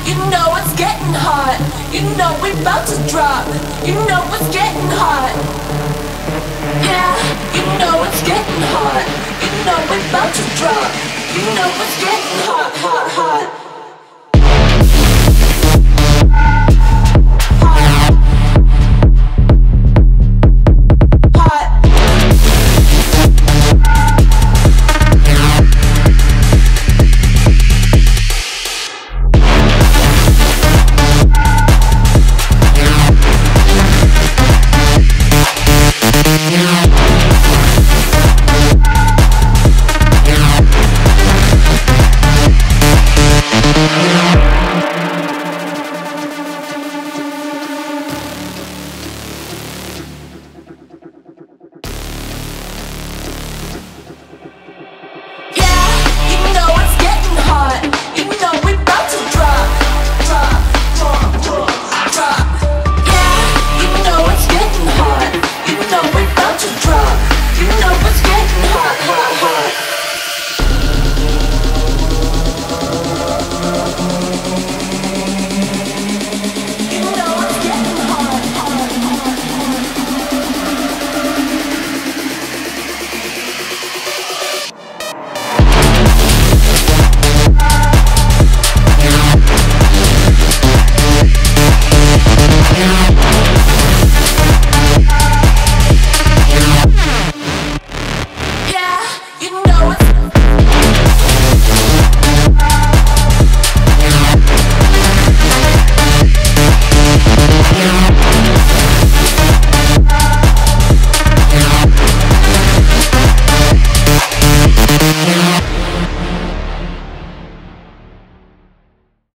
You know it's getting hot. You know we're about to drop. You know it's getting hot. Yeah, you know it's getting hot. You know we're about to drop. You know it's getting